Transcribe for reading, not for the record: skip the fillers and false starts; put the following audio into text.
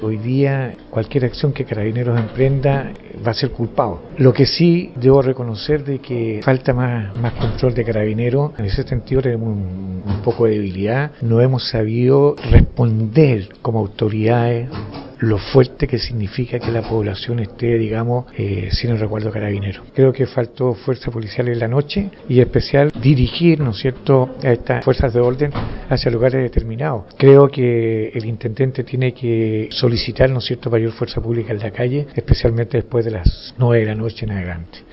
Hoy día cualquier acción que Carabineros emprenda va a ser culpado. Lo que sí debo reconocer de que falta más control de Carabineros. En ese sentido tenemos un poco de debilidad. No hemos sabido responder como autoridades lo fuerte que significa que la población esté, digamos, sin el resguardo de Carabineros. Creo que faltó fuerza policial en la noche y en especial dirigir, ¿no es cierto?, a estas fuerzas de orden hacia lugares determinados. Creo que el intendente tiene que solicitar, ¿no es cierto?, mayor fuerza pública en la calle, especialmente después de las 9 de la noche en adelante.